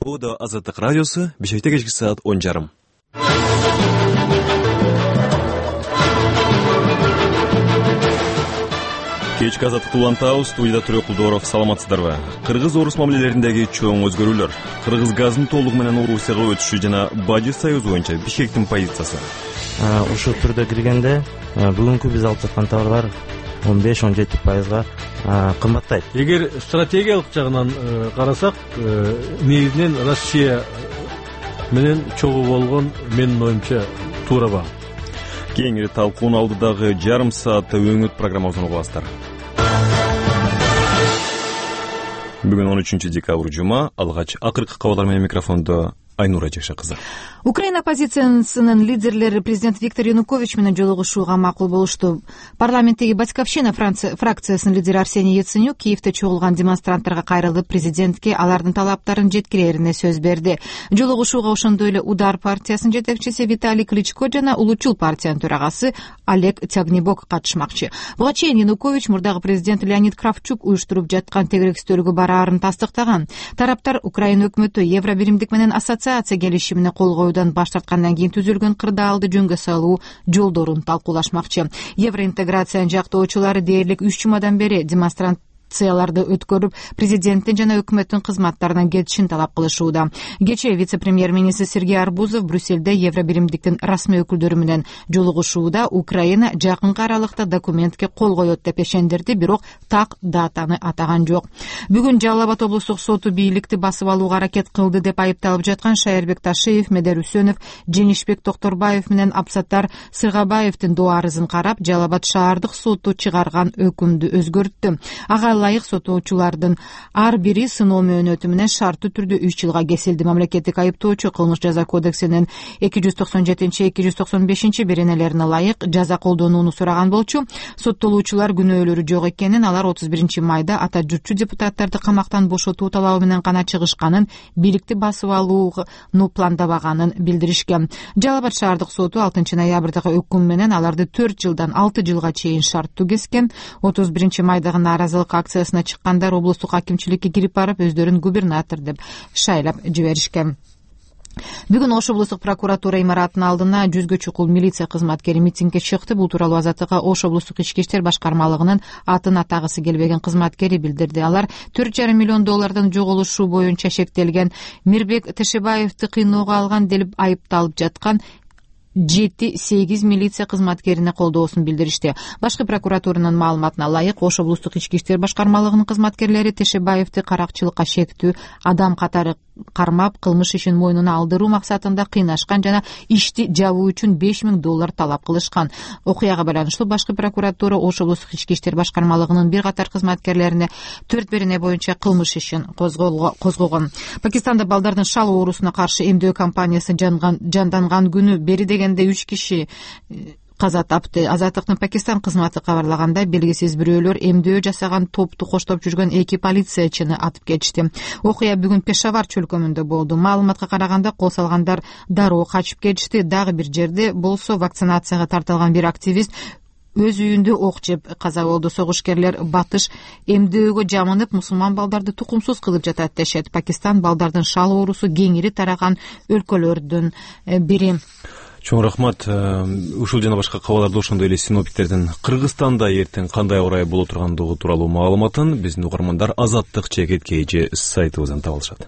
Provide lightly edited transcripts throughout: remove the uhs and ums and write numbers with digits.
Bu da Azadlık Radyosu, Bişek'te geçki saat 10:30. Kechki Azadlık Улантау, студияда Түрө Кулдоров, саламатсыздарбы? Кыргыз-орус мамилелериндеги чоң өзгөрүүлөр, Кыргыз газынын толугу менен Орусияга өтүшү жана Бажы союзу боюнча Бишкектин позициясы. Ушул түрдө киргенде бүгүнкү биз алып жаткан товарлар 15-17% кымбаттайт. Эгер стратегиялык жагынан карасак, негизинен Россия менен чогуу болгон менин оюмча туура баг. Кеңири талкуунун алдыдагы жарым саатта өңөт программасын угасыздар. Бүгүн 13 декабрь жума, алгач акыркы кабарлар менен микрофондо Айнура Жекше кызы. Украина оппозициясынын лидерлери президент Виктор Янукович менен жолугушууга макул болушту. Парламенттеги Батьковщина фракциясынын лидери Арсений Яценюк Киевде чогулган демонстранттарга кайрылып, президентке алардын талаптарын жеткирерине сөз берди. Жолугушууга ошондой эле Удар партиясынын жетекчиси Виталий Кличко жана Улучул партиянын төрагасы Олег Тягнебок катышмакчы. Буга чейин Янукович мурдагы президент Леонид Кравчук уюштуруп жаткан тегеректөөлгө бараарын тастыктаган. Тараптар Украина өкмөтү Евробиримдик менен ассоциация келишимине кол коюудан баш тарткандан кийин түзүлгөн кырдаалды жөнгө салуу жолдорун талкуулашмакчы. Евроинтеграциянын жактоочулары дээрлик 3 жумадан бери демонстрацияларды өткөрүп, президенттин жана өкмөттүн кызматтарынан кетишин талап кылышууда. Кечээ вице-премьер-министр Сергей Арбузов Брюссельде Евробиримдиктин расмий өкүлдөрү менен жолугушууда Украина жакынкы аралыкта документке кол коет деп ишендирди, бирок так датаны атаган жок. Бүгүн Жалал Абад облустук соту бийликти басып алууга аракет кылды деп айыпталып жаткан Шайырбек Ташиев, Медер Үсөнов, Женишбек Токторбаев менен Абсаттар Сыргабаевдин доо арызын карап, Жалал Абад шаардык соту чыгарган өкүмдү өзгөрттү. Ага ылайык сотоочулардын ар бири сыноо мөөнөтү менен шарттуу түрдө 3 жылга кесилди. Мамлекеттик айыптоочу кылмыш жаза кодексинин 297-295 беренелерине ылайык жаза колдонууну сураган болчу. Соттолуучулар күнөөлөрү жок экенин, алар 31 майда ата журтчу депутаттарды камактан бошотуу талабы менен гана чыгышканын, бийликти басып алууну пландабаганын билдиришкен. Жалал Абад шаардык соту 6 ноябрдагы өкүм менен аларды 4 жылдан 6 жылга чейин шарттуу кескен. 31 майдагы нааразылык акциясына чыккандар облустук акимчиликке кирип барып, өздөрүн губернатор деп шайлап жиберишкен. Бүгүн Ош облустук прокуратура имаратынын алдына 100гө чукул милиция кызматкери митингге чыкты. Бул тууралуу Азаттыкка Ош облустук ички иштер башкармалыгынын атын атагысы келбеген кызматкери билдирди. Алар $4,5 миллион жоголушуу боюнча шектелген Мирбек Тешебаевди кыйноого алган деп айыпталып жаткан 7-8 милиция кызматкерине колдоосун билдиришти. Башкы прокуратуранын маалыматына ылайык, Ош облустук ички иштер башкармалыгынын кызматкерлери Тешебаевди каракчылыкка шектүү адам катары кармап, кылмыш ишин мойнуна алдыруу максатында кыйнашкан жана ишти жабуу үчүн $5,000 талап кылышкан. Окуяга байланыштуу башкы прокуратура Ош облустук ички иштер башкармалыгынын бир катар кызматкерлерине 4 берене боюнча кылмыш ишин козгогон. Пакистанда балдардын шал оорусуна каршы эмдөө кампаниясы жанданган күнү бери дегенде 3 киши каза тапты. Азаттыктын Пакистан кызматы кабарлагандай, белгисиз бирөөлөр эмдөө жасаган топту коштоп жүргөн 2 полициячыны атып кетишти. Окуя бүгүн Пешавар чөлкөмүндө болду. Маалыматка караганда, кол салгандар дароо качып кетишти. Дагы бир жерде болсо вакцинацияга тартылган бир активист өз үйүндө ок жеп каза болду. Согушкерлер батыш эмдөөгө жамынып, мусулман балдарды тукумсуз кылып жатат дешет. Пакистан балдардын шал оорусу кеңири тараган өлкөлөрдүн бири. Чоң рахмат. Ушул жана башка кабарларды ошондой эле синоптиктердин Кыргызстанда эртең кандай орай боло тургандыгы тууралуу маалыматын биздин угармандар Азаттык чекет KG сайтыбыздан таба алышат.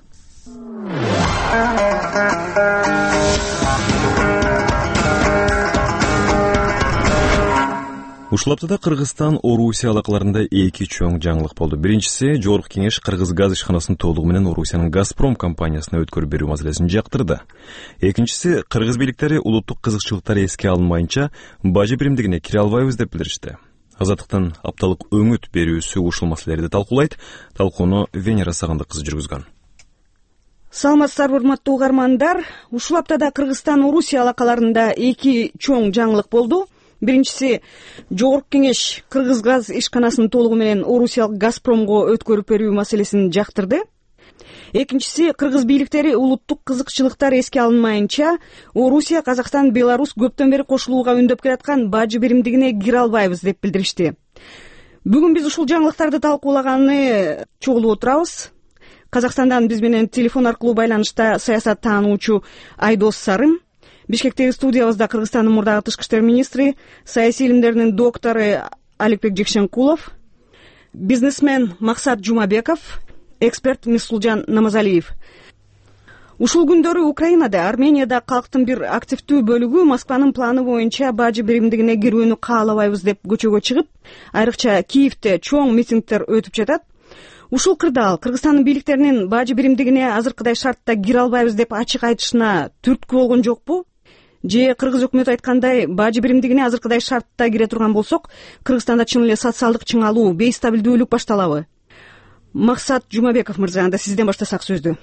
Ушул аптада Кыргызстан Орусия алакаларында 2 чоң жаңылык болду. Биринчиси, Жогорку кеңеш Кыргыз газ ишканасынын толугу менен Орусиянын Газпром компаниясына өткөрүп берүү маселесин жактырды. Экинчиси, Кыргыз бийликтери улуттук кызыкчылыктар эске алынмайынча Бажы биримдигине кире албайбыз деп билдиришти. Азаттыктын апталык өңөт берүүсү ушул маселелерди талкуулайт. Талкууну Венера Сагындык кызы жүргүзгөн. Саламатсыздарбы, урматтуу угармандар. Ушул аптада Кыргызстан Орусия алакаларында 2 чоң жаңылык болду. Биринчиси, Жогорку кеңеш Кыргыз газ ишканасынын толугу менен Орусиялык Газпромго өткөрүп берүү маселесин жактырды. Экинчиси, кыргыз бийликтери улуттук кызыкчылыктар эске алынмайынча Орусия, Казакстан, Беларусь көптөн бери кошулууга үндөп келаткан Бажы биримдигине кире албайбыз деп билдиришти. Бүгүн биз ушул жаңылыктарды талкуулаганы чогулуп отурабыз. Казакстандан биз менен телефон аркылуу байланышта саясаттануучу Айдос Сарым, Бишкектеги студиябызда Кыргызстандын мурдагы тышкы иштер министри, саясий илимдердин доктору Аликбек Жекшенкулов, бизнесмен Максат Жумабеков, эксперт Мисулжан Намазалиев. Ушул күндөрү Украинада, Арменияда калктын бир активдүү бөлүгү Москванын планы боюнча бажы биримдигине кирүүнү каалабайбыз деп көчөгө чыгып, айрыкча Киевде чоң митингдер өтүп жатат. Ушул кырдаал Кыргызстандын бийликтеринин бажы биримдигине азыркыдай шартта кире албайбыз деп ачык айтышына түрткү болгон жокпу? Же кыргыз өкмөтү айткандай бажы биримдигине азыркыдай шартта кире турган болсок, Кыргызстанда чын эле социалдык чыңалуу, бейстабилдүүлүк башталабы? Максат Жумабеков мырза, анда сизден баштасак сөздү.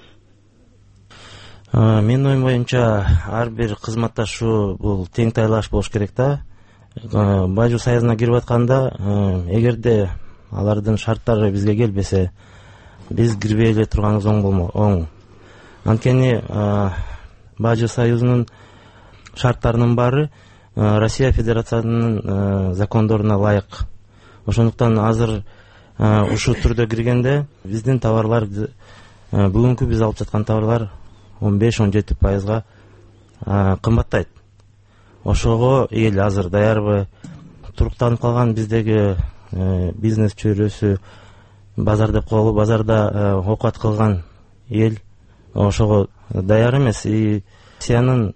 Менин оюм боюнча ар бир кызматташу бул тең тайлаш болуш керек да. Бажы союзуна кирип атканда, эгерде алардын шарттары бизге келбесе, биз кирбей эле турганыбыз оң. Анткени бажы союзунун шарттарынын баары Россия Федерациясынын закондоруна ылайык. Ошондуктан азыр ушул түрдө киргенде биздин товарлар, бүгүнкү биз алып жаткан товарлар 15-17% кымбаттайт. Ошого эл азыр даярбы? Туруктанып калган биздеги бизнес чөйрөсү, базар деп коелу, базарда окуат кылган эл ошого даяр эмес. Россиянын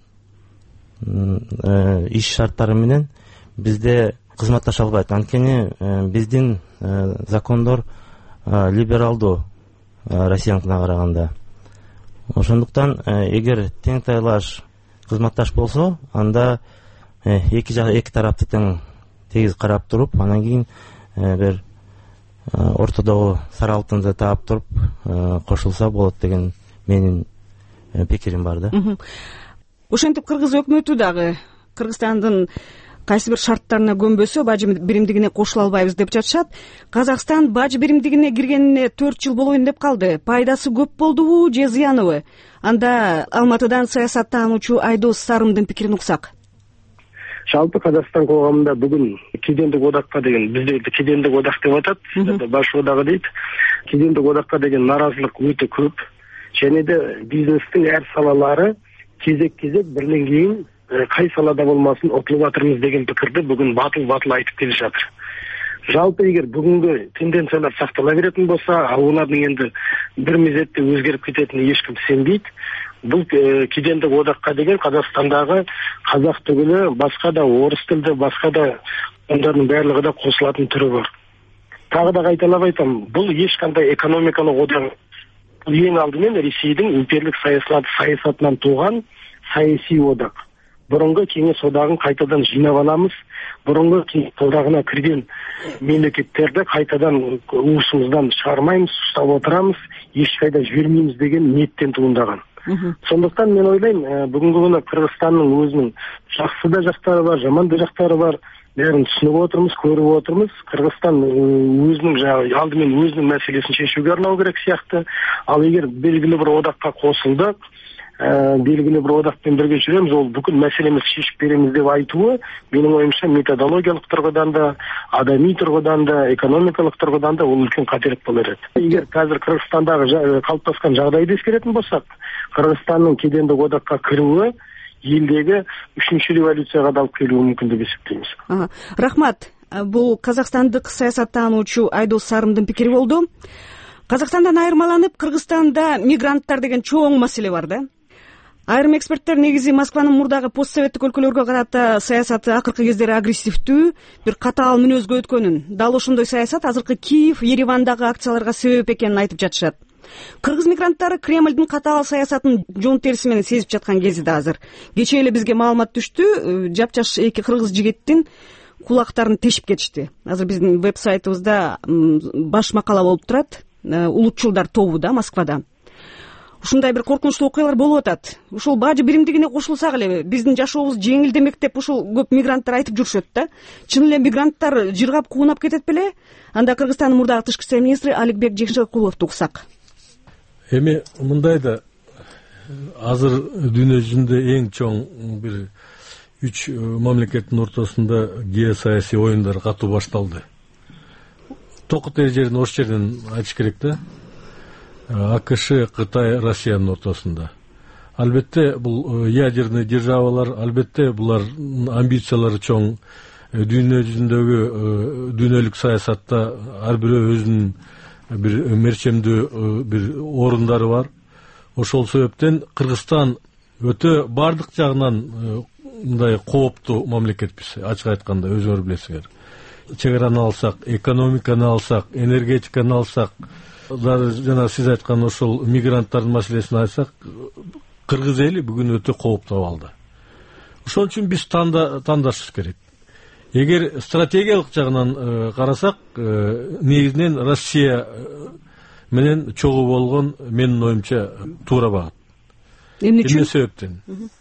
иш шарттары менен бизде кызматташа албайт. Анткени биздин закондор либералдуу Россияныкына караганда. Ошондуктан эгер тең тайлаш кызматташ болсо, анда эки тарапты тең тегиз карап туруп, анан кийин бир ортодогу сары алтынды таап туруп кошулса болот деген менин пикирим бар да. Ошентип кыргыз өкмөтү дагы Кыргызстандын кайсы бир шарттарына көнбөсө бажы биримдигине кошула албайбыз деп жатышат. Казакстан бажы биримдигине киргенине 4 жыл болоюн деп калды. Пайдасы көп болдубу же зыяныбы? Анда Алматыдан саясаттануучу Айдос Сарымдын пикирин уксак. Жалпы Казакстан коомунда бүгүн кедендик одакка деген, бизде кедендик одак деп атат, сиздерде баш одагы дейт. Кедендик одакка деген наразылык өтө көп. Және де бизнестин ар салалары кезек-кезек бирлен кийин кай салада болмасын отулуп атырмыз деген пикирди бүгүн батыл айтып келе жатыр. Жалпы эгер бүгүнкү тенденциялар сактала беретін болса, алардын енді бір мезетте өзгеріп кететине ешкім сенбейт. Бұл кедендик одакка деген Казакстандагы казак түгүлү, башка да орыс тилде, башка да ондардын барлыгы да кошулатын түрү бар. Тагы да кайталап айтам, бул эч кандай экономикалык одак. Бул эң алдымен Ресейдин империялык саясатынан тууган саясий одак. Бұрынғы кеңес одағын қайтадан жинап аламыз. Бұрынғы кеңес одағына кірген мемлекеттерді қайтадан уысымыздан шығармаймыз, ұстап отырамыз, ешқайда жібермейміз деген ниеттен туындаған. Сондықтан мен ойлаймын, бүгінгі күні Қырғызстанның өзінің жақсы да жақтары бар, жаман да жақтары бар. Бәрін түсініп отырмыз, көріп отырмыз. Қырғызстан өзінің алдымен өзінің мәселесін шешуге арнау керек сияқты. Ал егер белгілі бір одаққа қосылды, белгілі бір одақпен бірге жүреміз, ол бүкіл мәселеміз шешіп береміз деп айтуы, менің ойымша методологиялық тұрғыдан да, адами тұрғыдан да, экономикалық тұрғыдан да ол үлкен қателік болар еді. Егер қазір Қырғызстандағы қалыптасқан жағдайды ескеретін болсақ, Қырғызстанның кедендік одаққа кіруі елдегі 3-ші революцияға да алып келуі мүмкін деп есептейміз. Рахмат. Бұл қазақстандық саясаттануучу Айдос Сарымдын пикири болду. Казакстандан айырмаланып, Кыргызстанда мигранттар деген чоң маселе бар да. Айрым эксперттер негизи Москванын мурдагы постсоветтик өлкөлөргө карата саясаты акыркы кездери агрессивдүү, бир катаал мүнөзгө өткөнүн, дал ошондой саясат азыркы Киев, Еревандагы акцияларга себеп экенин айтып жатышат. Кыргыз мигранттары Кремлдин катаал саясатын жон териси менен сезип жаткан кези да азыр. Кечээ эле бизге маалымат түштү, жапжаш эки кыргыз жигиттин кулактарын тешип кетишти. Азыр биздин веб-сайтыбызда баш макала болуп турат, улутчулдар тобу да Москвада. Ушундай бир коркунучтуу окуялар болуп атат. Ушул бажы биримдигине кошулсак эле биздин жашообуз жеңилдемек деп ушул көп мигранттар айтып жүрүшөт да. Чын эле мигранттар жыргап куунап кетет беле? Анда Кыргызстандын мурдагы тышкы иштер министри Аликбек Жекшенкуловду уксак. Эми мындай да, азыр дүйнө жүзүндө эң чоң бир 3 мамлекеттин ортосунда геосаясий оюндар катуу башталды. Токут жерин ош жерден айтыш керек да. АКШ, Кытай, Россиянын ортосунда. Албетте бул ядерный державалар, албетте булар амбициялары чоң. Дүйнө жүзүндөгү дүйнөлүк саясатта ар бирөө өзүнүн бир мерчемдүү бир орундары бар. Ошол себептен Кыргызстан өтө бардык жагынан мындай кооптуу мамлекетпиз. Ачык айтканда өзүңөр билесиңер. Чегараны алсак, экономиканы алсак, энергетиканы алсак, жана сиз айткан ошол мигранттардын маселесин айтсак, кыргыз эли бүгүн өтө кооптуу абалда. Ошон үчүн биз тандашыбыз керек. Эгер стратегиялык жагынан карасак, негизинен Россия менен чогуу болгон менин оюмча туура багат. Эмне себептен?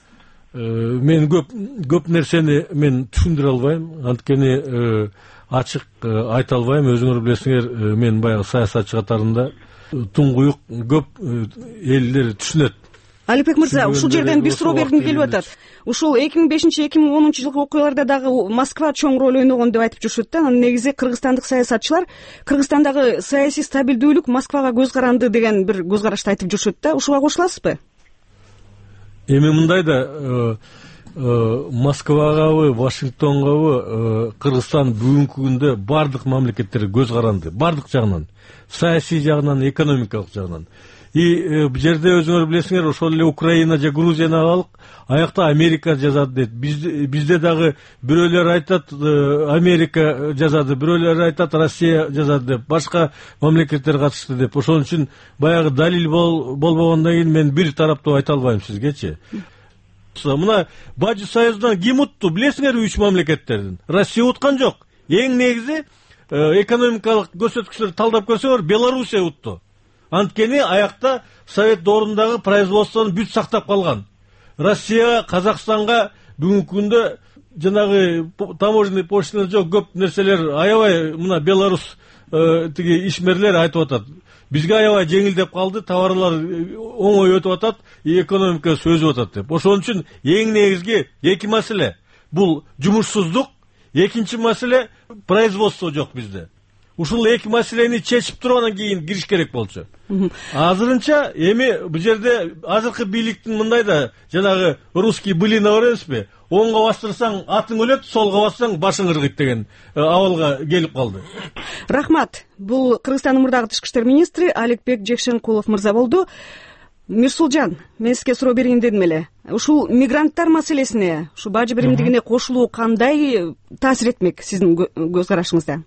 Мен көп нерсени мен түшүндүрө албайм, анткени ачык айта албайм. Өзүңөр билесиңер, мен баягы саясатчы катарында туңгуюк көп элдер түшүнөт. Алипбек мырза, ушул жерден бир суроо бергим келип атат. Ушул 2005-2010 жылкы окуяларда дагы Москва чоң роль ойногон деп айтып жүрүшөт да. Анын негизи кыргызстандык саясатчылар Кыргызстандагы саясий стабилдүүлүк Москвага көз каранды деген бир көз карашты айтып жүрүшөт да. Ушуга кошуласызбы? Эми мындай да, Москвагабы, Вашингтонгабы Кыргызстан бүгүнкү күндө бардык мамлекеттер көз каранды, бардык жагынан, саясий жагынан, экономикалык жагынан. Бул жерде өзүңөр билесиңер, ошол эле Украина же Грузияны алалык, аякта Америка жазат дейт. Бизде дагы бирөөлөр айтат Америка жазады, бирөөлөр айтат Россия жазат деп, башка мамлекеттер катышты деп. Ошон үчүн баягы далил болбогондон кийин мен бир тараптуу айта албайм сизгечи. Мына Бажы Союзунан ким утту? Билесиңер, 3 мамлекеттердин. Россия уткан жок. Эң негизи экономикалык көрсөткүчтөрдү талдап көрсөңөр, Белоруссия утту. Анткени аякта Совет доорундагы производствону бүт сактап калган. Россия Казакстанга бүгүнкү күндө жанагы таможенный пошлина жок, көп нерселер аябай, мына Белорус тиги ишмерлер айтып атат. Бизге аябай жеңилдеп калды, товарлар оңой өтүп атат, экономика өсүп атат деп. Ошон үчүн эң негизги эки маселе. Бул жумушсуздук, экинчи маселе производство жок бизде. Ушул эки маселени чечип тургандан кийин кириш керек болчу. Азырынча эми бул жерде азыркы бийликтин мындай да, жанагы русский былина бар эмеспи? Оңго бастырсаң атың өлөт, солго бассаң башың ыргыйт деген абалга келип калды. Рахмат. Бул Кыргызстандын мурдагы тышкы иштер министри Аликбек Жекшенкулов мырза болду. Мирсулжан, мен сизге суроо берейин дедим эле. Ушул мигранттар маселесине, ушу бажы биримдигине кошулуу кандай таасир этмек сиздин көз карашыңызда?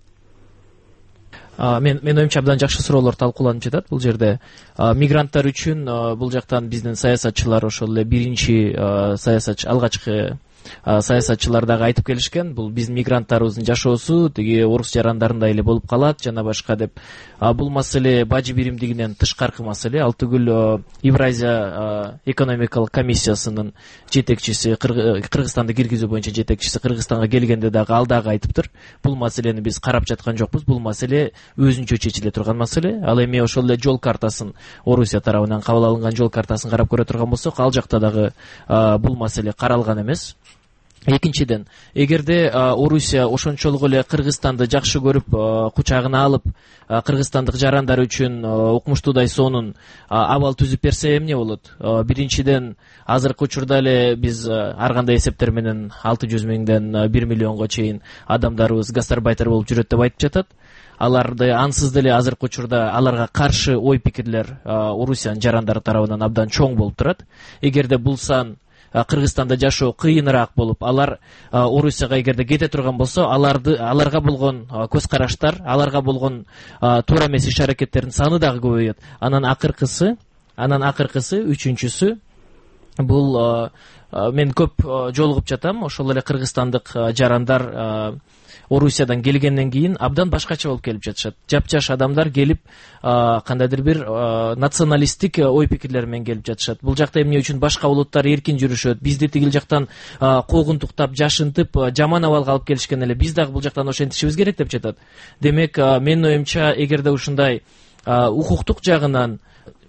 Мен оюмча абдан жакшы суроолор талкууланып жатат бул жерде. Мигранттар үчүн бул жактан биздин саясатчылар, ошол эле биринчи саясатчы, алгачкы саясатчылар дагы айтып келишкен. Бул биздин мигранттарыбыздын жашоосу тиги орус жарандарындай эле болуп калат жана башка деп. Бул маселе бажы биримдигинен тышкаркы маселе. Ал түгүл Евразия экономикалык комиссиясынын жетекчиси, Кыргызстанды киргизүү боюнча жетекчиси Кыргызстанга келгенде дагы ал дагы айтыптыр. Бул маселени биз карап жаткан жокпуз. Бул маселе өзүнчө чечиле турган маселе. Ал эми ошол эле жол картасын, Орусия тарабынан кабыл алынган жол картасын карап көрө турган болсок, ал жакта дагы бул маселе каралган эмес. Экинчиден, эгерде Орусия ошончолук эле Кыргызстанды жакшы көрүп, кучагына алып, кыргызстандык жарандар үчүн укмуштуудай сонун абал түзүп берсе эмне болот? Биринчиден, азыркы учурда эле биз ар кандай эсептер менен 600 миңден 1 миллионго чейин адамдарыбыз гастарбайтер болуп жүрөт деп айтып жатат. Аларды ансыз деле азыркы учурда аларга каршы ой пикирлер Орусиянын жарандары тарабынан абдан чоң болуп турат. Эгерде бул сан Кыргызстанда жашоо кыйыныраак болуп, алар Орусияга эгерде кете турган болсо, аларга болгон көз караштар, аларга болгон туура эмес иш аракеттердин саны дагы көбөйөт. Анан акыркысы, үчүнчүсү, бул мен көп жолугуп жатам, ошол эле кыргызстандык жарандар Орусиядан келгенден кийин абдан башкача болуп келип жатышат. Жапжаш адамдар келип, кандайдыр бир националисттик ой пикирлер менен келип жатышат. Бул жакта эмне үчүн башка улуттар эркин жүрүшөт, бизди тигил жактан куугунтуктап, жашынтып, жаман абалга алып келишкен эле, биз дагы бул жактан ошентишибиз керек деп жатат. Демек, менин оюмча, эгерде ушундай укуктук жагынан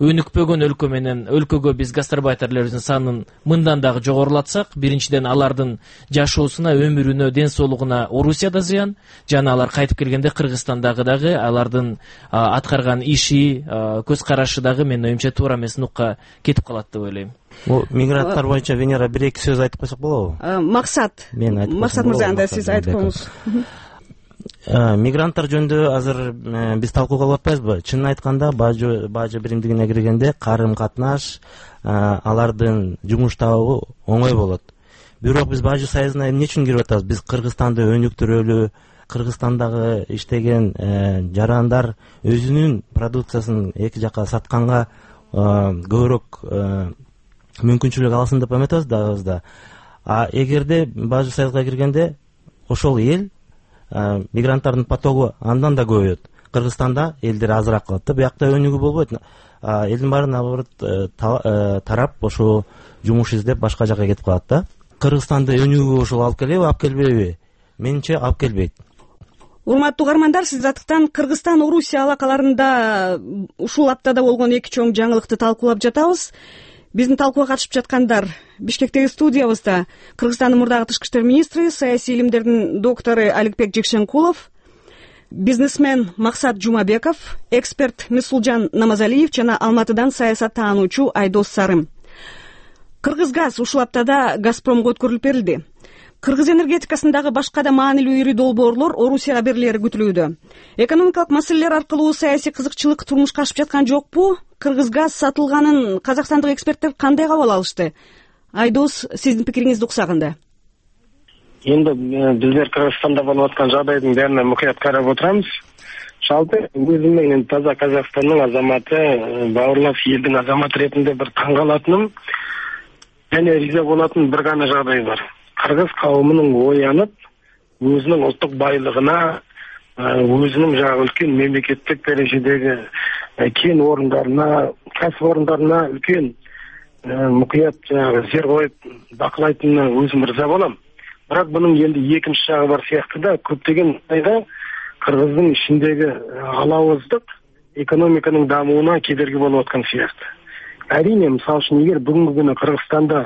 өнүкпөгөн өлкө менен өлкөгө биз гастарбайтерлерибиздин санын мындан дагы жогорулатсак, биринчиден алардын жашоосуна, өмүрүнө, ден соолугуна Орусияда зыян, жана алар кайтып келгенде Кыргызстандагы дагы алардын аткарган иши, көз карашы дагы менин оюмча туура эмес нукка кетип калат деп ойлойм. Бул мигранттар боюнча Венера бир эки сөз айтып койсок болобу? Максат мырза, анда сиз айтып коюңуз. Мигранттар жөнүндө азыр биз талкууга алып атпайбызбы? Чынын айтканда, Бажы биримдигине киргенде карым катнаш, алардын жумуш табуу оңой болот. Бирок биз Бажы союзуна эмне үчүн кирип атабыз? Биз Кыргызстанды өнүктүрөлү, Кыргызстандагы иштеген жарандар өзүнүн продукциясын эки жака сатканга көбүрөөк мүмкүнчүлүк алсын деп эметебиз да. Эгерде Бажы союзга киргенде ошол эл мигранттардын потогу андан да көбөйөт. Кыргызстанда элдер азыраак калат да, биякта өнүгүү болбойт. Элдин баары наоборот тарап ошо жумуш издеп башка жака кетип калат да. Кыргызстанды өнүгүүгө ошол алып келеби, алып келбейби? Менимче алып келбейт. Урматтуу угармандар, сиздаттыктан Кыргызстан Орусия алакаларында ушул аптада болгон эки чоң жаңылыкты талкуулап жатабыз. Биздин талкууга катышып жаткандар Бишкектеги студиябызда Кыргызстандын мурдагы тышкы иштер министри, саясий илимдердин доктору Аликбек Жекшенкулов, бизнесмен Максат Жумабеков, эксперт Месулжан Намазалиев жана Алматыдан саясат таануучу Айдос Сарым. Кыргызгаз ушул аптада Газпромго өткөрүлүп берилди. Кыргыз энергетикасындагы башка да маанилүү ири долбоорлор Орусияга берилери күтүлүүдө. Экономикалык маселелер аркылуу саясий кызыкчылык турмушка ашып жаткан жокпу? Кыргызгаз сатылганын казакстандык эксперттер кандай кабыл алышты? Айдос, сиздин пикириңизди уксак анда. Енді біздер Кыргызстанда болуп аткан жагдайдын бәріне мұқият карап отырамыз. Жалпы өзүм менен таза Казакстандын азаматы, бауырлас елдің азаматы ретинде бір таңкалатыным және риза болатын бір гана жагдай бар. Кыргыз кауымунун оянып, өзүнүн улуттук байлыгына, өзүнүн жаңы үлкен мемлекеттик дарежедеги кен орундарына, кәсип орундарына үлкен мұқият зер коюп бакылайтынына өзүм риза болом. Бирок бунун енді экинчи жагы бар сыяктуу да, көптөгөн айда Кыргыздын ичиндеги алауыздык экономиканын дамууна кедерги болуп аткан сыяктуу. Әрине, мисалы үчүн эгер бүгүнкү күнү Кыргызстанда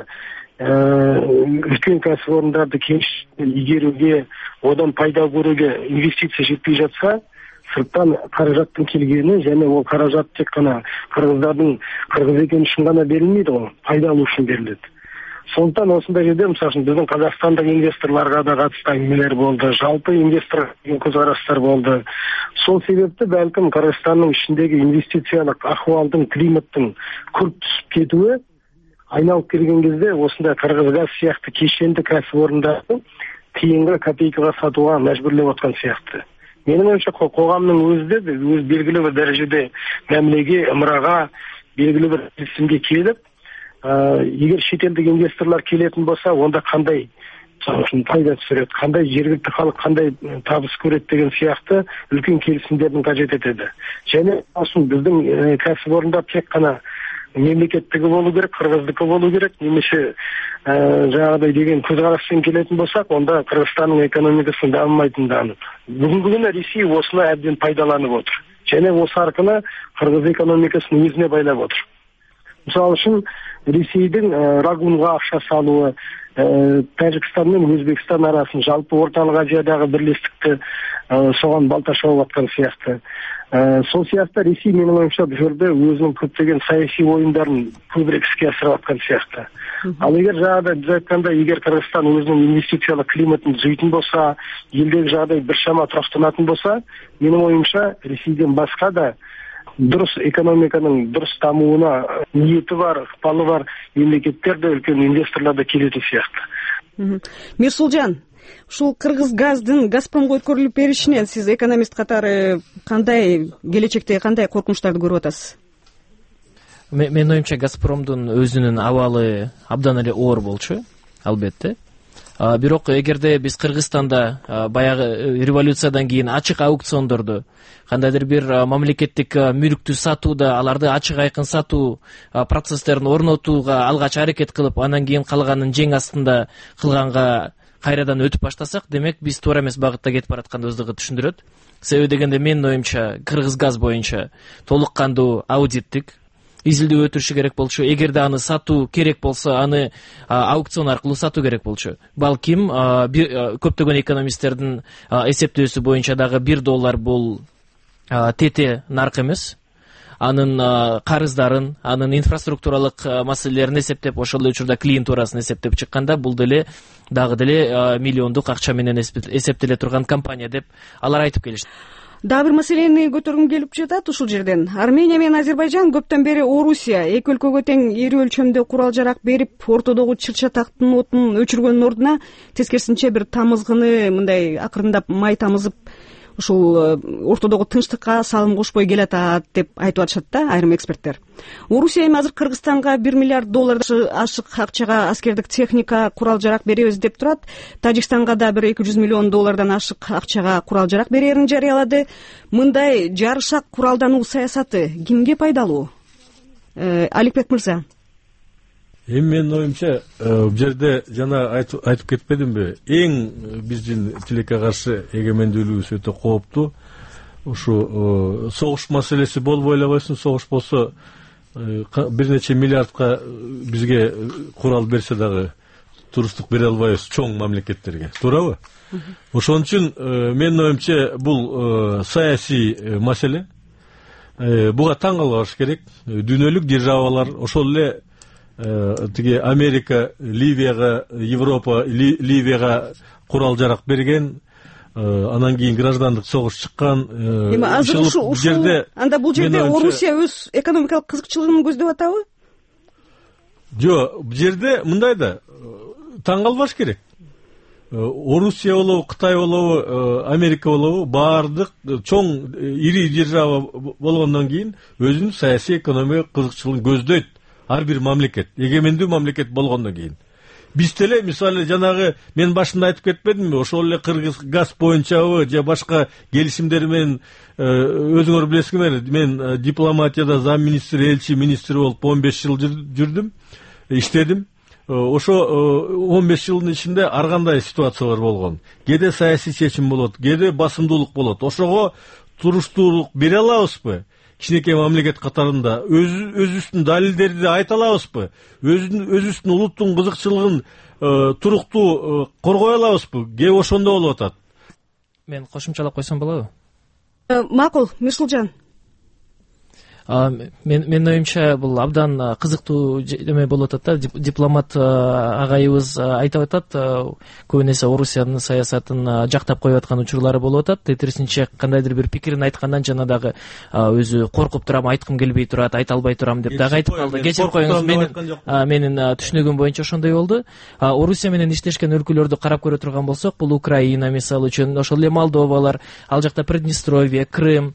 үлкен кәсип орундарды игерүүгө, одан пайда көрүүгө инвестиция жетпей жатса, сырттан каражаттын келгени және ол каражат тек қана кыргыздардын кыргыз экени үчүн гана берилмейди го, пайда алуу үчүн берилет. Сондықтан осындай жерде мысалы үшін біздің Қазақстандық инвесторларға да қатысты әңгімелер болды, жалпы инвестор көзқарастар болды. Сол себепті бәлкім Қырғызстанның ішіндегі инвестициялық ахуалдың, климаттың күрт түсіп кетуі айналып келген кезде осындай Қырғызгаз сияқты кешенді кәсіпорындарды тиынға, копейкаға сатуға мәжбүрлеп отқан сияқты. Менің ойымша қоғамның өзі де өз белгілі бір дәрежеде мәмілеге, ымыраға, белгілі бір келісімге келіп, егер шетелдік инвесторлар келетін болса, онда қандай пайда түсіреді, қандай жергілікті халық қандай табыс көреді деген сияқты үлкен келісімдердің қажет етеді. Және біздің кәсіпорындар тек қана мемлекеттігі болу керек, қырғыздікі болу керек, немесе жаңағыдай деген көзқараспен келетін болсақ, онда Қырғызстанның экономикасын дамымайтыны анық. Бүгінгі күні Ресей осыны әбден пайдаланып отыр. Және осы арқылы Қырғыз экономикасын өзіне байлап отыр. Мысалы үшін Ресейдің Рагунға ақша салуы, Тәжікстан мен Өзбекстан арасын, жалпы Орталық Азиядағы бірлестікті соған балта шауып атқан сияқты. Сол сияқты Ресей менің ойымша бұл жерде өзінің көптеген саяси ойындарын көбірек іске асырып атқан сияқты. Ал егер жағдай біз айтқанда, егер Қырғызстан өзінің инвестициялық климатын түзейтін болса, елдегі жағдай біршама тұрақтанатын болса, менің ойымша Ресейден басқа да дұрыс экономиканың дұрыс дамуына ниеті бар, ықпалы бар мемлекеттер де үлкен инвесторлар да келетін сияқты. Месулжан, ушул Кыргызгаздын Газпромго өткөрүлүп беришинен сиз экономист катары кандай келечекте кандай коркунучтарды көрүп атасыз? Менин оюмча Газпромдун өзүнүн абалы абдан эле оор болчу, албетте. Бирок эгерде биз Кыргызстанда баягы революциядан кийин ачык аукциондорду, кандайдыр бир мамлекеттик мүлктү сатууда, аларды ачык айкын сатуу процесстерин орнотууга алгач аракет кылып, анан кийин калганын жең астында кылганга кайрадан өтүп баштасак, демек биз туура эмес багытта кетип бараткандыгыбызды түшүндүрөт. Себеби дегенде менин оюмча Кыргызгаз боюнча толук кандуу аудиттик, изилдөө өтүрүшү керек болчу. Эгерде аны сатуу керек болсо, аны аукцион аркылуу сатуу керек болчу. Балким көптөгөн экономисттердин эсептөөсү боюнча дагы $1 бул тете нарк эмес. Анын карыздарын, анын инфраструктуралык маселелерин эсептеп, ошол эле учурда клиентурасын эсептеп чыкканда, бул деле дагы деле миллиондук акча менен эсептеле турган компания деп алар айтып келишти. Дагы бир маселени көтөргүм келип жатат ушул жерден. Армения менен Азербайжан көптөн бери Орусия эки өлкөгө тең ири өлчөмдө курал жарак берип, ортодогу чыр-чатактын отун өчүргөндүн ордуна тескерисинче бир тамызгыны мындай акырындап май тамызып, ушул ортодогу тынчтыкка салым кошпой келатат деп айтып атышат да айрым эксперттер. Орусия эми азыр Кыргызстанга $1 миллиард ашык акчага аскердик техника, курал жарак беребиз деп турат. Тажикстанга да бир $200 миллион ашык акчага курал жарак берерин жарыялады. Мындай жарышак куралдануу саясаты кимге пайдалуу? Аликбек мырза. Эми менин оюмча, бул жерде жана айтып кетпедимби? Эң биздин тилекке каршы эгемендүүлүгүбүз өтө кооптуу. Ушу согуш маселеси болбой эле койсун, согуш болсо бир нече миллиардка бизге курал берсе дагы туруштук бере албайбыз чоң мамлекеттерге, туурабы? Ошон үчүн менин оюмча бул саясий маселе. Буга таң калбаш керек. Дүйнөлүк державалар ошол эле тиги Америка Ливияга, Европа Ливияга курал жарак берген, анан кийин граждандык согуш чыккан. Эми азыр ушул жерде анда бул жерде Орусия өз экономикалык кызыкчылыгын көздөп атабы? Жок, бул жерде мындай да таң калбаш керек. Орусия болобу, Кытай болобу, Америка болобу, баардык чоң ири держава болгондон кийин өзүнүн саясий экономикалык кызыкчылыгын көздөйт. Ар бир мамлекет, эгемендүү мамлекет болгондон кийин. Биз деле мисалы жанагы мен башында айтып кетпедимби, ошол эле Кыргыз газ боюнчабы же башка келишимдер менен өзүңөр билесиңер, мен дипломатияда зам министр, элчи министр болуп 15 жыл жүрдүм, иштедим. Ошо 15 жылдын ичинде ар кандай ситуациялар болгон. Кээде саясий чечим болот, кээде басымдуулук болот. Ошого туруштуулук бере алабызбы? Кичинекей мамлекет катарында өзүбүздүн далилдерди айта алабызбы? Өзүбүздүн улуттун кызыкчылыгын туруктуу коргой алабызбы? Кээ ошондо болуп атат. Мен кошумчалап койсом болобу? Макул, Мирсулжан. Менин оюмча бул абдан кызыктуу эме болуп атат да. Дипломат агайыбыз айтып атат, көп нерсе Орусиянын саясатын жактап коюп аткан учурлары болуп атат. Тетирисинче кандайдыр бир пикирин айткандан жана дагы өзү коркуп турам, айткым келбей турат, айта албай турам деп дагы айтып калды. Кечирип коюңуз, менин түшүнүгүм боюнча ошондой болду. Орусия менен иштешкен өлкөлөрдү карап көрө турган болсок, бул Украина мисалы үчүн, ошол эле Молдовалар, ал жакта Приднестровье, Крым,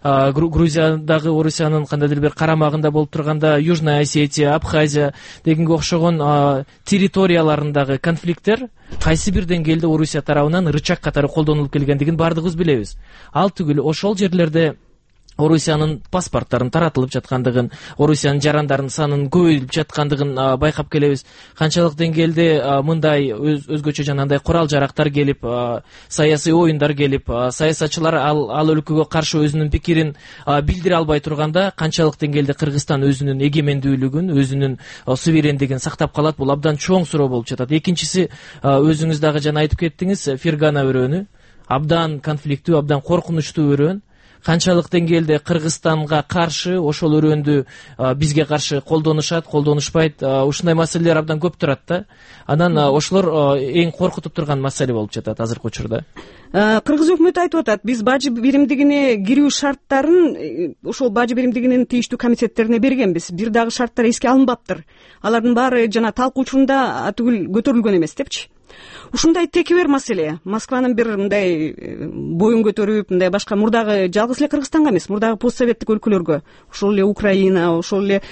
Грузиядагы Орусиянын кандайдыр бир карамагында болуп турганда Южная Осетия, Абхазия дегенге окшогон территорияларындагы конфликттер кайсы бир деңгээлде Орусия тарабынан рычаг катары колдонулуп келгендигин баардыгыбыз билебиз. Ал түгүл ошол жерлерде Орусиянын паспорттарын таратылып жаткандыгын, Орусиянын жарандарын санын көбөйүп жаткандыгын байкап келебиз. Канчалык деңгээлде мындай өзгөчө жанагындай курал жарактар келип, саясий оюндар келип, саясатчылар ал өлкөгө каршы өзүнүн пикирин билдире албай турганда, канчалык деңгээлде Кыргызстан өзүнүн эгемендүүлүгүн, өзүнүн суверендигин сактап калат, бул абдан чоң суроо болуп жатат. Экинчиси, өзүңүз дагы жана айтып кеттиңиз, Фергана өрөөнү абдан конфликттүү, абдан коркунучтуу өрөөн. Канчалык деңгээлде Кыргызстанга каршы ошол өрөөндү бизге каршы колдонушат, колдонушпайт, ушундай маселелер абдан көп турат да. Анан ошолор эң коркутуп турган маселе болуп жатат азыркы учурда. Кыргыз өкмөтү айтып атат, биз бажы биримдигине кирүү шарттарын ошол бажы биримдигинин тийиштүү комитеттерине бергенбиз. Бир дагы шарттар эске алынбаптыр. Алардын баары жана талкуу учурунда атүгүл көтөрүлгөн эмес депчи. Ушундай текебер маселе Москванын бир мындай боюн көтөрүп, мындай башка мурдагы жалгыз эле Кыргызстанга эмес, мурдагы постсоветтик өлкөлөргө, ошол эле Украина, ошол эле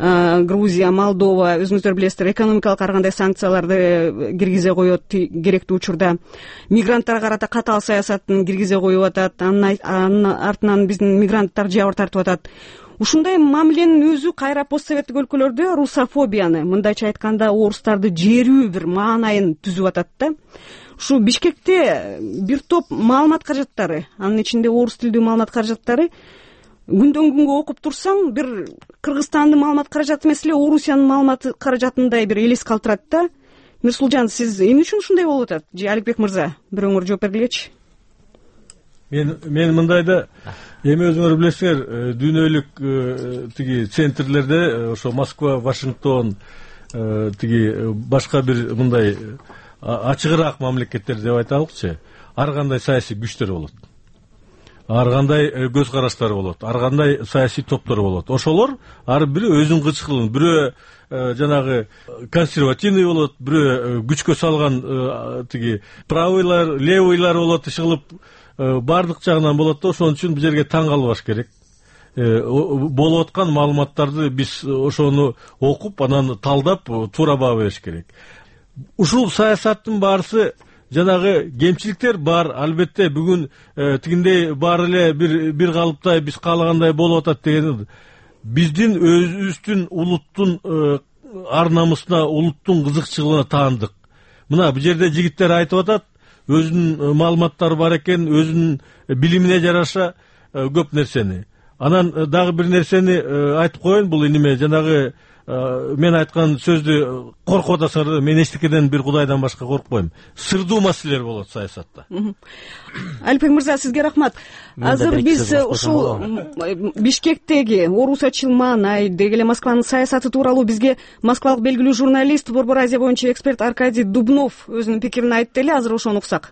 Грузия, Молдова, өзүңүздөр билесиздер, экономикалык ар кандай санкцияларды киргизе коет керектүү учурда. Мигранттарга карата катаал саясатын киргизе коюп атат, анын артынан биздин мигранттар жабыр тартып атат. Ушундай мамиленин өзү кайра постсоветтик өлкөлөрдө русофобияны, мындайча айтканда орустарды жерүү бир маанайын түзүп атат да. Ушу Бишкекте бир топ маалымат каражаттары, анын ичинде орус тилдүү маалымат каражаттары күндөн күнгө окуп турсаң бир Кыргызстандын маалымат каражаты эмес эле Орусиянын маалымат каражатындай бир элес калтырат да. Мирсулжан, сиз эмне үчүн ушундай болуп атат? Же Аликбек мырза, бирөөңөр жооп бергилечи. Мен мындай да, эми өзүңөр билесиңер, дүйнөлүк тиги центрлерде ошо Москва, Вашингтон, тиги башка бир мындай ачыгыраак мамлекеттер деп айталыкчы, ар кандай саясий күчтөр болот. Ар кандай көз караштары болот, ар кандай саясий топтор болот. Ошолор ар бири өзүнүн кычкылын, бирөө жанагы консервативный болот, бирөө күчкө салган тиги правыйлар, левыйлар болот, ишыгылып баардык жагынан болот да. Ошон үчүн бул жерге таң калбаш керек. Болуп аткан маалыматтарды биз ошону окуп, анан талдап, туура баа бериш керек. Ушул саясаттын баарысы жанагы кемчиликтер бар, албетте бүгүн тигиндей баары эле бир калыптай биз каалагандай болуп атат деген биздин өзүбүздүн улуттун ар намысына, улуттун кызыкчылыгына таандык. Мына бул жерде жигиттер айтып атат, өзүнүн маалыматтары бар экен, өзүнүн билимине жараша көп нерсени. Анан дагы бир нерсени айтып коеюн, бул эниме жанагы мен айткан сөздү коркуп атасыңар, мен эчтекеден бир Кудайдан башка коркпойм. Сырдуу маселелер болот саясатта. Алипбек мырза, сизге рахмат. Азыр биз ушул Бишкектеги Орусачыл маанай, деги эле Москванын саясаты тууралуу бизге москвалык белгилүү журналист, Борбор Азия боюнча эксперт Аркадий Дубнов өзүнүн пикирин айтты эле. Азыр ошону уксак.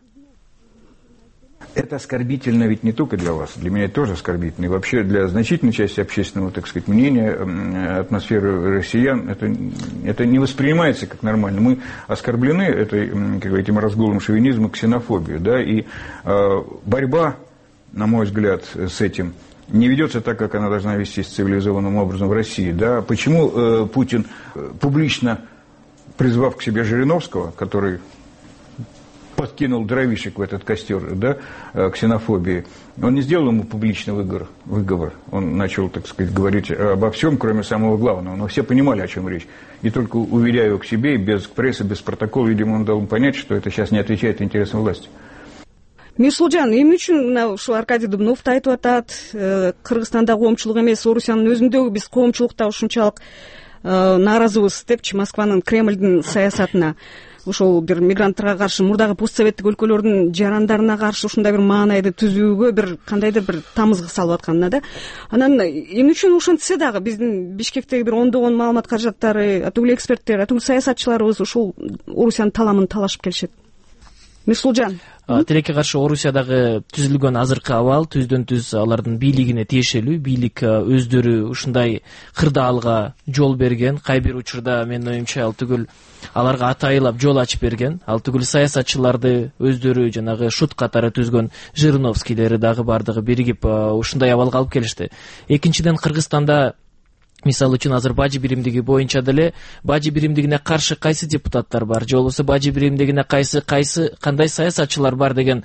Это оскорбительно ведь не только для вас, для меня тоже оскорбительно. И вообще для значительной части общественного, так сказать, мнения, атмосферы россиян, это не воспринимается как нормально. Мы оскорблены этим разгулом шовинизма, ксенофобией. Да? И борьба, на мой взгляд, с этим не ведется так, как она должна вестись цивилизованным образом в России. Да? Почему Путин, публично призвав к себе Жириновского, который подкинул дровишек в этот костер, да, ксенофобии, он не сделал ему публичный выговор. Он начал, так сказать, говорить обо всем, кроме самого главного. Но все понимали, о чем речь. И только уверяя его к себе, и без прессы, без протокола, видимо, он дал ему понять, что это сейчас не отвечает интересам власти. Мирсулжан, эмне үчүн мына ушул Аркадий Дубнов айтып атат, Кыргызстанда коомчулук эмес, Орусиянын өзүндө биз коомчулукта ушунчалык нааразыбыз депчи Москванын, Кремлдин саясатына. Ошол бир мигранттарга каршы, мурдагы постсоветтик өлкөлөрдүн жарандарына каршы ушундай бир маанайды түзүүгө бир кандайдыр бир тамызгы салып атканына да. Анан эмне үчүн ошентсе дагы биздин Бишкектеги бир ондогон маалымат каражаттары, атүгүл эксперттер, атүгүл саясатчыларыбыз ушул Орусиянын таламын талашып келишет. Мирсулжан, тилекке каршы Орусиядагы түзүлгөн азыркы абал түздөн түз алардын бийлигине тиешелүү. Бийлик өздөрү ушундай кырдаалга жол берген. Кай бир учурда менин оюмча ал түгүл аларга атайылап жол ачып берген. Ал түгүл саясатчыларды өздөрү жанагы шут катары түзгөн Жириновскийлери дагы бардыгы биригип ушундай абалга алып келишти. Экинчиден, Кыргызстанда мисалы үчүн азыр бажы биримдиги боюнча деле бажы биримдигине каршы кайсы депутаттар бар, же болбосо бажы биримдигине кандай саясатчылар бар деген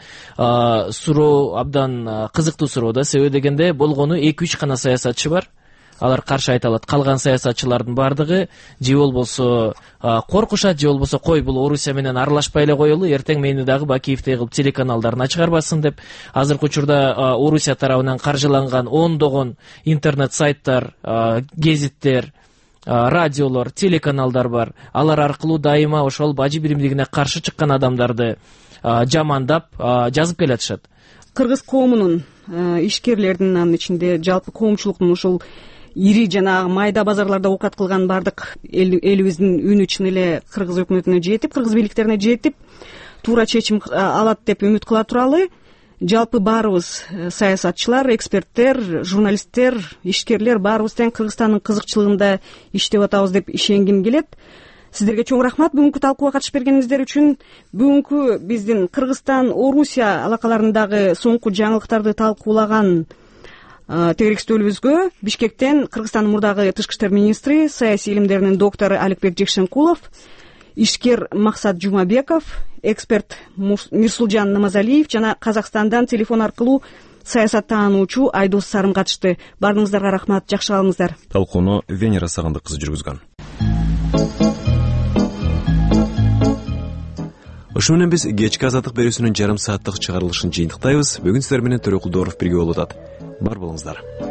суроо абдан кызыктуу суроо да. Себеби дегенде болгону 2-3 гана саясатчы бар. Алар каршы айта алат. Калган саясатчылардын бардыгы же болбосо коркушат, же болбосо кой бул Орусия менен аралашпай эле коелу, эртең мени дагы Бакиевдей кылып телеканалдарына чыгарбасын деп. Азыркы учурда Орусия тарабынан каржыланган ондогон интернет сайттар, гезиттер, радиолор, телеканалдар бар. Алар аркылуу дайыма ошол бажы биримдигине каршы чыккан адамдарды жамандап жазып келатышат. Кыргыз коомунун, ишкерлердин, анын ичинде жалпы коомчулуктун ушул ири жанагы майда базарларда оокат кылган бардык элибиздин үнү чын эле кыргыз өкмөтүнө жетип, кыргыз бийликтерине жетип, туура чечим алат деп үмүт кыла туралы. Жалпы баарыбыз саясатчылар, эксперттер, журналисттер, ишкерлер баарыбыз тең Кыргызстандын кызыкчылыгында иштеп атабыз деп ишенгим келет. Сиздерге чоң рахмат бүгүнкү талкууга катышып бергениңиздер үчүн. Бүгүнкү биздин Кыргызстан, Орусия алакаларындагы соңку жаңылыктарды талкуулаган тегерекстөөлүбүзгө Бишкектен Кыргызстандын мурдагы тышкы иштер министри, саясий илимдеринин доктору Аликбек Жекшенкулов, ишкер Максат Жумабеков, эксперт Мирсулжан Намазалиев жана Казакстандан телефон аркылуу саясаттаануучу Айдос Сарым катышты. Баарыңыздарга рахмат, жакшы калыңыздар. Талкууну Венера Сагындык кызы жүргүзгөн. Ошо менен биз кечки азаттык берүүсүнүн жарым сааттык чыгарылышын жыйынтыктайбыз. Бүгүн сиздер менен Төрөкул Дооров бирге болуп атат. Бар болуңуздар.